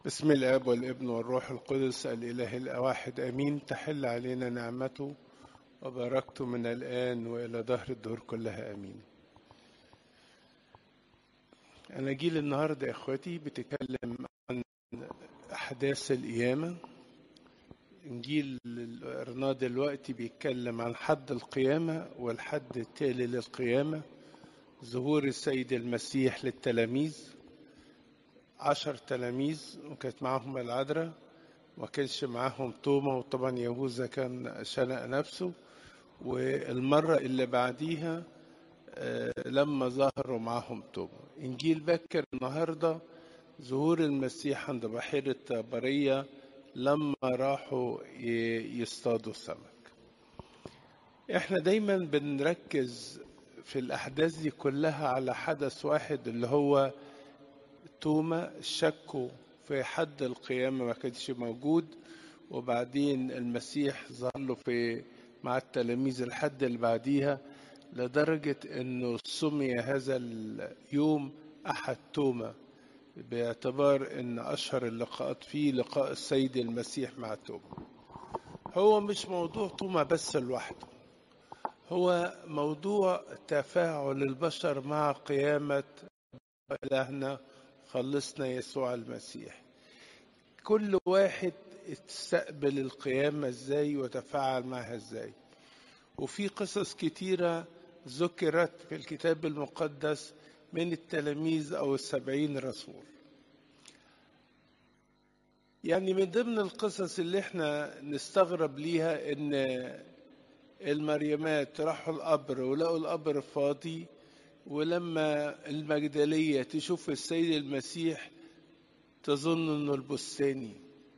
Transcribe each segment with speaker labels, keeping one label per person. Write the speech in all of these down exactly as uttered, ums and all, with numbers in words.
Speaker 1: بسم الآب والابن والروح القدس الإله الواحد آمين. تحل علينا نعمته وبركته من الآن وإلى دهر الدهور كلها آمين. أناجيل النهاردة يا إخوتي بتتكلم عن أحداث القيامة. إنجيل اللي قرناه دلوقتي بيتكلم عن حد القيامة والحد التالي للقيامة، ظهور السيد المسيح للتلاميذ، عشر تلاميذ وكانت معهم العذراء، ما كانش معاهم توما، وطبعا يهوذا كان شنق نفسه. والمرة اللي بعديها لما ظهروا معاهم توما. إنجيل بكر النهاردة ظهور المسيح عند بحيرة برية لما راحوا يصطادوا سمك. احنا دايما بنركز في الأحداث دي كلها على حدث واحد اللي هو توما. شكوا في حد القيامة ما كانش موجود، وبعدين المسيح ظهر له في مع التلاميذ الحد اللي بعديها، لدرجة انه سمي هذا اليوم احد توما، باعتبار ان اشهر اللقاءات فيه لقاء السيد المسيح مع توما. هو مش موضوع توما بس لوحده، هو موضوع تفاعل البشر مع قيامة إلهنا خلصنا يسوع المسيح. كل واحد استقبل القيامة ازاي وتفاعل معها ازاي. وفي قصص كتيرة ذكرت في الكتاب المقدس من التلاميذ أو السبعين رسول. يعني من ضمن القصص اللي احنا نستغرب ليها ان المريمات راحوا القبر ولقوا القبر فاضي، ولما المجدلية تشوف السيد المسيح تظن انه البستاني.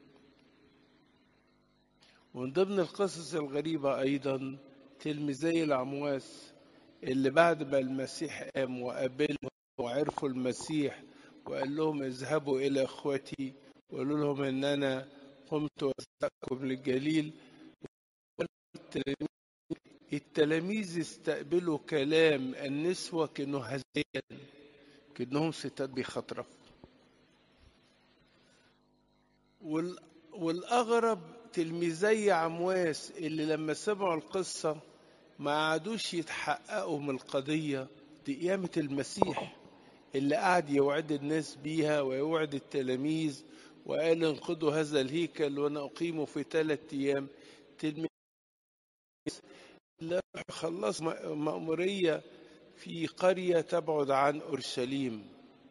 Speaker 1: ومن ضمن القصص الغريبة أيضا تلميذي العمواس اللي بعد ما المسيح قام وقابلهم وعرفوا المسيح وقال لهم اذهبوا إلى إخوتي وقالوا لهم إن أنا قمت وسأكم للجليل. التلاميذ استقبلوا كلام النسوة كأنه هزيان، كأنهم ستات بيخطرفوا. والأغرب تلميذي عمواس اللي لما سمعوا القصة ما عادوش يتحققوا من القضية دي، قيامة المسيح اللي قعد يوعد الناس بيها ويوعد التلاميذ وقال انقضوا هذا الهيكل وانا اقيمه في ثلاث ايام. تلميذ اللي خلص مأمورية في قرية تبعد عن اورشليم،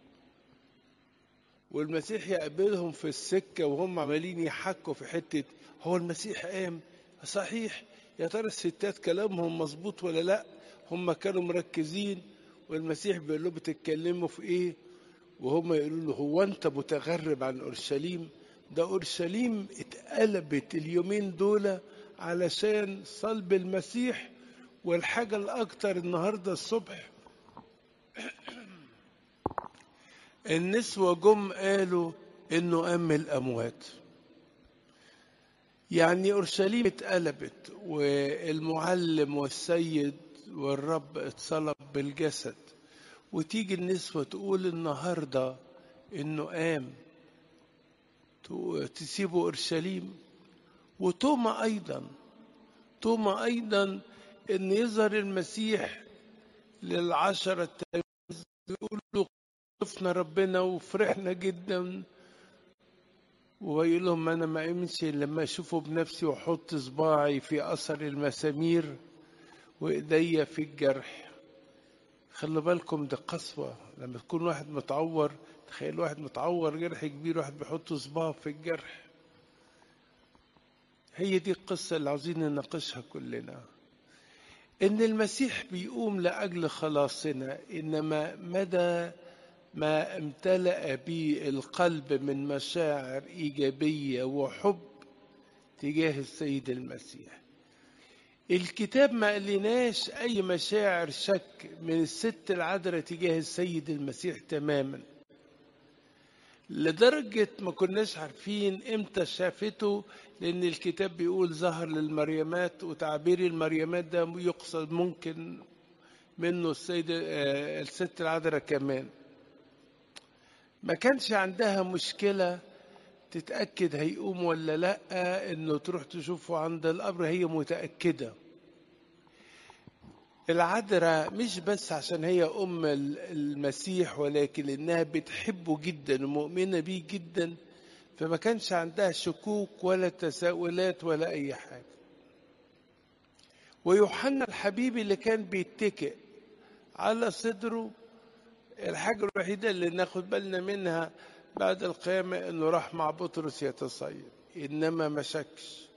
Speaker 1: والمسيح يقابلهم في السكة وهم عمالين يحكوا في حتة هو المسيح قام صحيح، يا ترى الستات كلامهم مظبوط ولا لا. هم كانوا مركزين، والمسيح بيقول له بتتكلموا في ايه؟ وهم يقولوا له هو انت متغرب عن اورشليم؟ ده اورشليم اتقلبت اليومين دول علشان صلب المسيح. والحاجة الاكتر النهاردة الصبح النسوة جم قالوا انه قام من الاموات. يعني اورشليم اتقلبت، والمعلم والسيد والرب اتصلب بالجسد، وتيجي النسوة تقول النهاردة انه قام، تسيبوا اورشليم. وتوما ايضا توما ايضا ان يظهر المسيح للعشرة التلاميذ يقول له شفنا ربنا وفرحنا جدا، ويقول لهم انا ما امشي لما اشوفه بنفسي واحط صباعي في اثر المسامير وايديا في الجرح. خلوا بالكم ده قسوة لما تكون واحد متعور. تخيل واحد متعور جرح كبير واحد بيحط صباعه في الجرح. هي دي القصة اللي عاوزين نناقشها كلنا، ان المسيح بيقوم لاجل خلاصنا، انما مدى ما امتلأ به القلب من مشاعر إيجابية وحب تجاه السيد المسيح. الكتاب ما قالناش أي مشاعر شك من الست العذراء تجاه السيد المسيح تماما، لدرجة ما كناش عارفين امتى شافته، لأن الكتاب بيقول ظهر للمريمات، وتعبير المريمات ده يقصد ممكن منه السيد الست العذراء كمان. ما كانش عندها مشكلة تتأكد هيقوم ولا لأ، إنه تروح تشوفه عند القبر هي متأكدة. العذراء مش بس عشان هي أم المسيح، ولكن إنها بتحبه جدا ومؤمنة بيه جدا، فما كانش عندها شكوك ولا تساؤلات ولا أي حاجة. ويوحنا الحبيب اللي كان بيتكئ على صدره، الحاجة الوحيدة اللي ناخد بالنا منها بعد القيامة إنه راح مع بطرس يتصيد، إنما ما شكش.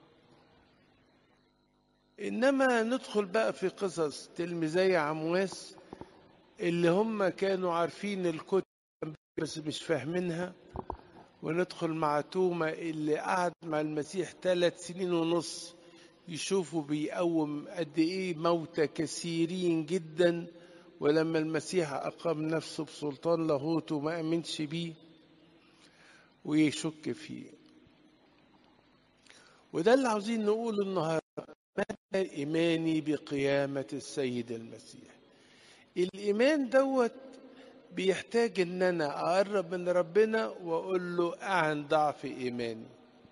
Speaker 1: إنما ندخل بقى في قصص تلميذي عمواس اللي هم كانوا عارفين الكتب بس مش فاهمينها، وندخل مع توما اللي قعد مع المسيح ثلاث سنين ونص يشوفوا بيقوم قد ايه موتى كثيرين جدا، ولما المسيح أقام نفسه بسلطان لاهوته ما أمنش بيه ويشك فيه. وده اللي عاوزين نقوله النهارده، مدى إيماني بقيامة السيد المسيح. الإيمان دوت بيحتاج إن أنا أقرب من ربنا وأقول له أعن ضعف إيماني.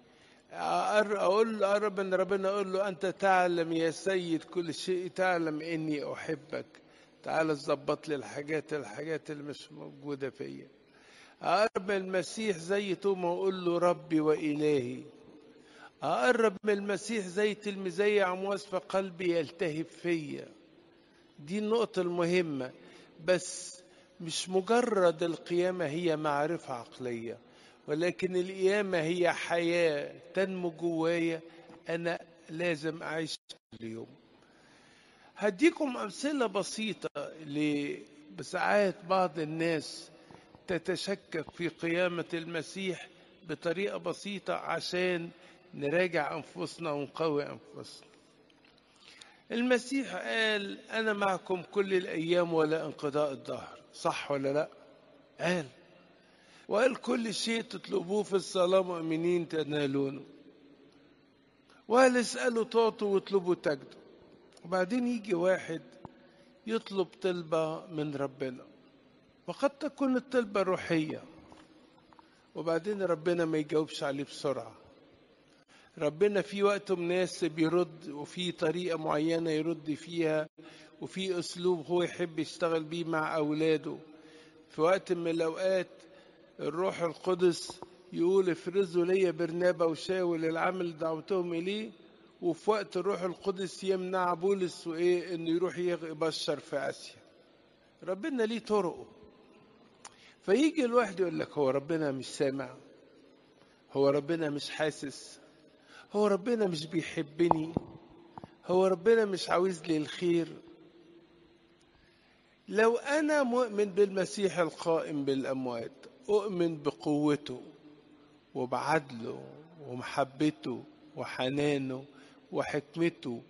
Speaker 1: أقول له أقرب من ربنا، أقول له أنت تعلم يا سيد كل شيء، تعلم إني أحبك، تعال تظبط لي الحاجات الحاجات اللي مش موجودة فيا. أقرب من المسيح زي توما وأقول له ربي وإلهي. أقرب من المسيح زي تلميذي عمواس فقلبي يلتهب فيا. دي النقطة المهمة. بس مش مجرد القيامة هي معرفة عقلية، ولكن القيامة هي حياة تنمو جوايا، أنا لازم أعيش كل يوم. هديكم أمثلة بسيطة لساعات بعض الناس تتشكك في قيامة المسيح بطريقة بسيطة عشان نراجع أنفسنا ونقوي أنفسنا. المسيح قال أنا معكم كل الأيام ولا انقضاء الدهر، صح ولا لا؟ قال، وقال كل شيء تطلبوه في الصلاة مؤمنين تنالونه، وقال اسألوا تعطوا واطلبوا تجدوا. وبعدين يجي واحد يطلب طلبة من ربنا، وقد تكون الطلبة روحية، وبعدين ربنا ما يجاوبش عليه بسرعة. ربنا في وقت مناسب يرد، وفي طريقة معينة يرد فيها، وفي أسلوب هو يحب يشتغل بيه مع أولاده. في وقت من الأوقات الروح القدس يقول افرزوا لي برنابا وشاول العمل اللي دعوتهم إليه، وفي وقت الروح القدس يمنع بولس وإيه إنه يروح يبشر في آسيا. ربنا ليه طرقه. فيجي الواحد يقول لك هو ربنا مش سامع، هو ربنا مش حاسس، هو ربنا مش بيحبني، هو ربنا مش عاوز لي الخير. لو أنا مؤمن بالمسيح القائم بالأموات، أؤمن بقوته وبعدله ومحبته وحنانه وحكمته،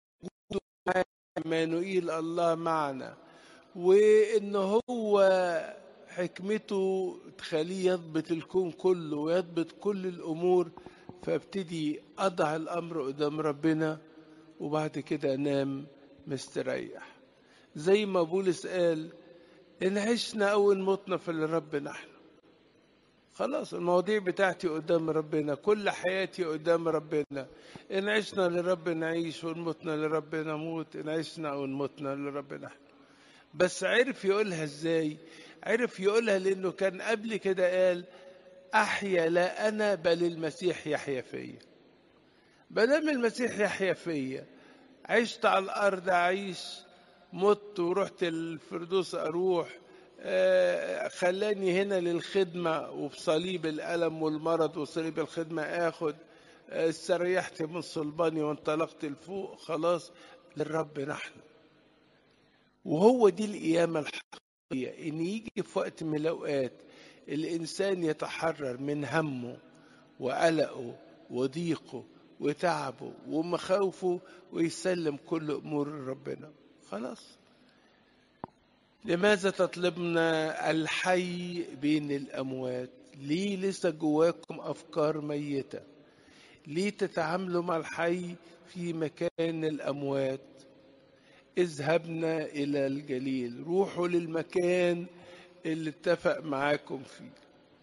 Speaker 1: عمانوئيل الله معنا، وإن هو حكمته تخليه يضبط الكون كله ويضبط كل الأمور، فابتدي أضع الأمر قدام ربنا وبعد كده أنام مستريح. زي ما بولس قال إن عشنا أو إن متنا فللرب نحن. خلاص المواضيع بتاعتي قدام ربنا، كل حياتي قدام ربنا. إن عشنا لرب نعيش وإن متنا لرب نموت، إن عشنا أو إن متنا لرب نحن. بس عرف يقولها إزاي؟ عرف يقولها لأنه كان قبل كده قال أحيا لا أنا بل المسيح يحيا فيا. بدل المسيح يحيا فيا، عشت على الأرض أعيش، مت ورحت الفردوس أروح، آه خلاني هنا للخدمة، وبصليب الألم والمرض وصليب الخدمة آخد، آه استريحت من صلباني وانطلقت لفوق، خلاص للرب نحن. وهو دي القيامة الحقيقية، إن يجي في وقت من الأوقات الإنسان يتحرر من همه وقلقه وضيقه وتعبه ومخاوفه ويسلم كل أمور ربنا. خلاص. لماذا تطلبنا الحي بين الأموات؟ ليه لسه جواكم أفكار ميتة؟ ليه تتعاملوا مع الحي في مكان الأموات؟ اذهبنا إلى الجليل، روحوا للمكان اللي اتفق معاكم فيه.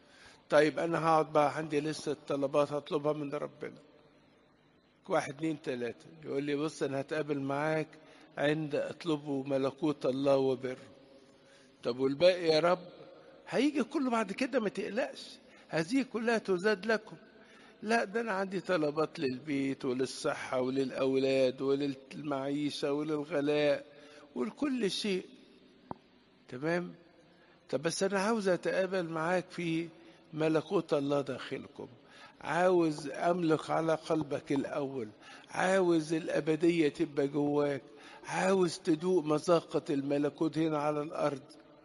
Speaker 1: طيب انا هقعد بقى عندي لسه طلبات هطلبها من ربنا، واحد اتنين تلاتة، يقول لي بص انا هتقابل معاك عند اطلبوا ملكوت الله وبره. طب والباقي يا رب؟ هيجي كله بعد كده، ما تقلقش، هذه كلها تزاد لكم. لا، ده انا عندي طلبات للبيت وللصحة وللأولاد وللمعيشة وللغلاء ولكل شيء. تمام. طب بس انا عاوز اتقابل معاك في ملكوت الله داخلكم، عاوز املك على قلبك الاول، عاوز الابدية تبقى جواك، عاوز تدوق مذاقة الملكوت هنا على الارض.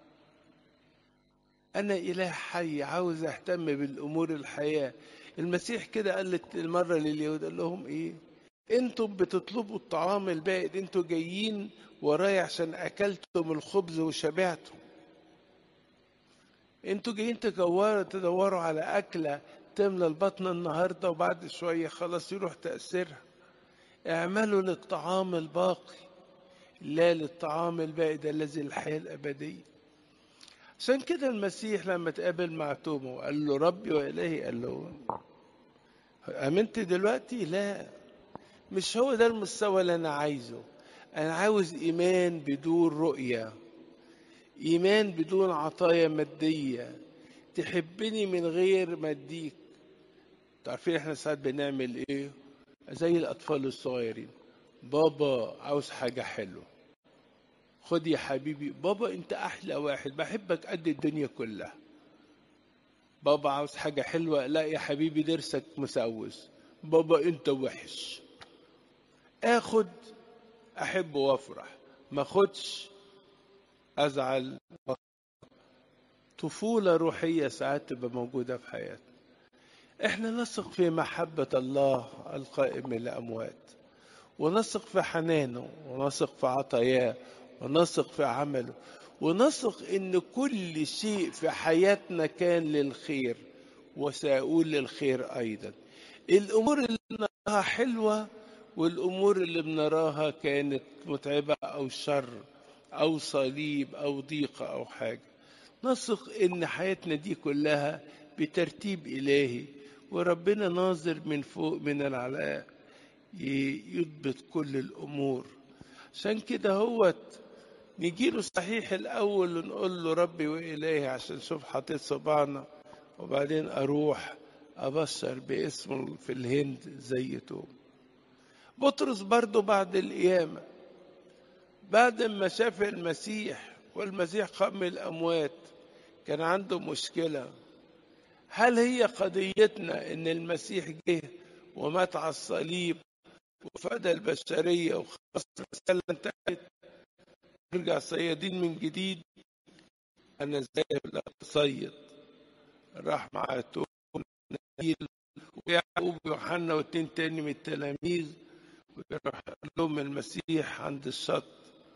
Speaker 1: انا اله حي، عاوز اهتم بالامور الحياة. المسيح كده قال المرة لليهود، قال لهم ايه؟ انتم بتطلبوا الطعام البائد، انتم جايين ورايا عشان اكلتم الخبز وشبعتم. انتوا جايين تدوروا تدوروا على أكلة تملى البطن النهاردة وبعد شوية خلاص يروح تأثيرها. اعملوا للطعام الباقي لا للطعام البائد الذي الحياة الأبدية. عشان كده المسيح لما تقابل مع توما وقال له ربي وإلهي، قال له أمنت دلوقتي؟ لا، مش هو ده المستوى اللي أنا عايزه. أنا عاوز إيمان بدون رؤية، إيمان بدون عطايا مادية، تحبني من غير ما اديك. تعرفين احنا ساعات بنعمل ايه؟ زي الاطفال الصغيرين، بابا عاوز حاجة حلوة، خد يا حبيبي، بابا انت احلى واحد، بحبك قد الدنيا كلها. بابا عاوز حاجة حلوة، لا يا حبيبي درسك مسوس، بابا انت وحش. اخد احب وافرح، ما خدش ازعل. طفولة روحية ساعات تبقى موجودة في حياتنا. احنا نثق في محبة الله القائم للأموات، ونثق في حنانه، ونثق في عطاياه، ونثق في عمله، ونثق ان كل شيء في حياتنا كان للخير وسيقول للخير ايضا. الامور اللي بنراها حلوة والامور اللي بنراها كانت متعبة او شر او صليب او ضيقة او حاجة، نثق ان حياتنا دي كلها بترتيب الهي، وربنا ناظر من فوق من العلاء يضبط كل الامور. عشان كده هو نجيله صحيح الاول ونقول له ربي والهي عشان شوف حطيت صباعنا، وبعدين اروح ابشر باسمه في الهند زي توم. بطرس برضو بعد القيامة، بعد ما شاف المسيح والمسيح قام من الاموات، كان عنده مشكلة. هل هي قضيتنا ان المسيح جه ومات على الصليب وفدى البشرية وخلاص المسألة انتهت، نرجع صيادين من جديد؟ أنا ذاهب لأتصيد، راح مع توم نبيل ويعقوب ويوحنا واتنين تاني من التلاميذ، ويروح لهم المسيح عند الشط.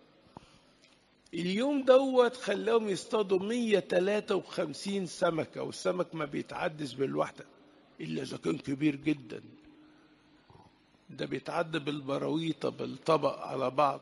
Speaker 1: اليوم دوت خلاهم يصطادوا مية وتلاتة وخمسين سمكة، والسمك ما بيتعدش بالواحدة إلا إذا كان كبير جدا، ده بيتعدى بالبراويطة بالطبق على بعض.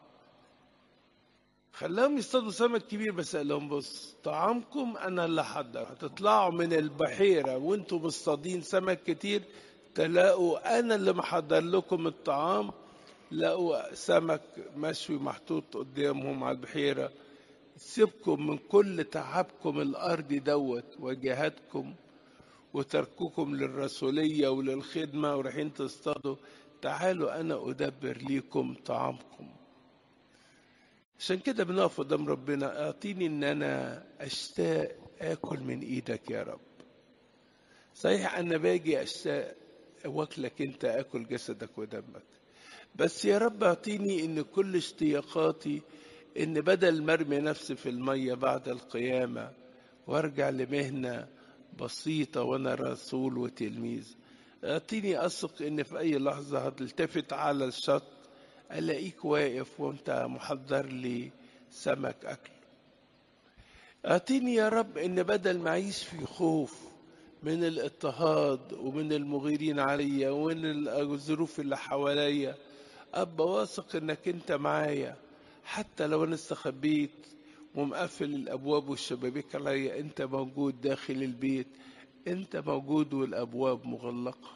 Speaker 1: خلاهم يصطادوا سمك كبير، بس قال لهم بص طعامكم انا اللي حضر، هتطلعوا من البحيرة وانتم مصطادين سمك كتير، تلاقوا انا اللي محضر لكم الطعام. لقوا سمك مشوي محطوط قدامهم على البحيرة. سيبكم من كل تعبكم الارضي دوت وجهادكم وترككم للرسولية وللخدمة ورايحين تصطادوا، تعالوا انا ادبر ليكم طعامكم. عشان كده بنقف قدام ربنا، اعطيني ان انا اشتاق اكل من ايدك يا رب. صحيح انا باجي اشتاق واكلك انت، اكل جسدك ودمك، بس يا رب اعطيني ان كل اشتياقاتي ان بدل مرمي نفسي في المية بعد القيامة وارجع لمهنة بسيطة وانا رسول وتلميذ، اعطيني اثق ان في اي لحظة هتلتفت على الشط الاقيك واقف وانت محضر لي سمك اكل. اعطيني يا رب ان بدل ما اعيش في خوف من الاضطهاد ومن المغيرين عليا ومن الظروف اللي حواليا، ابقى واثق انك انت معايا. حتى لو انا استخبيت ومقفل الابواب والشبابيك عليا، انت موجود داخل البيت، انت موجود والابواب مغلقة،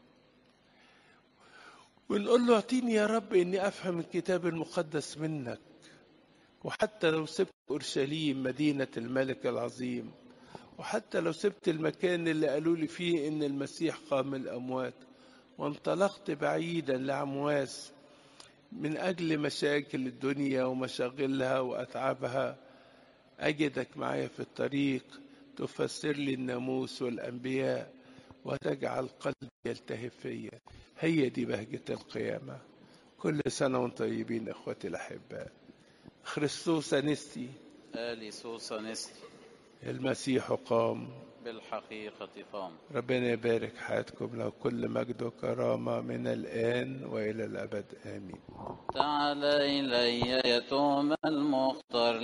Speaker 1: ونقول له اعطيني يا رب اني افهم الكتاب المقدس منك. وحتى لو سبت اورشليم مدينة الملك العظيم، وحتى لو سبت المكان اللي قالوا لي فيه ان المسيح قام من الاموات، وانطلقت بعيدا لعمواس من اجل مشاكل الدنيا ومشاغلها واتعابها، اجدك معايا في الطريق تفسر لي الناموس والانبياء وتجعل قلبي يلتهب فيا. هي دي بهجة القيامة. كل سنة وانتم طيبين اخوتي الاحباء. خريستوس انستي،
Speaker 2: آليسوس نستي،
Speaker 1: المسيح قام،
Speaker 2: بالحقيقة قام.
Speaker 1: ربنا يبارك حياتكم، له كل مجد وكرامة من الآن وإلى الأبد آمين.
Speaker 2: تعال إلي يتوم المختار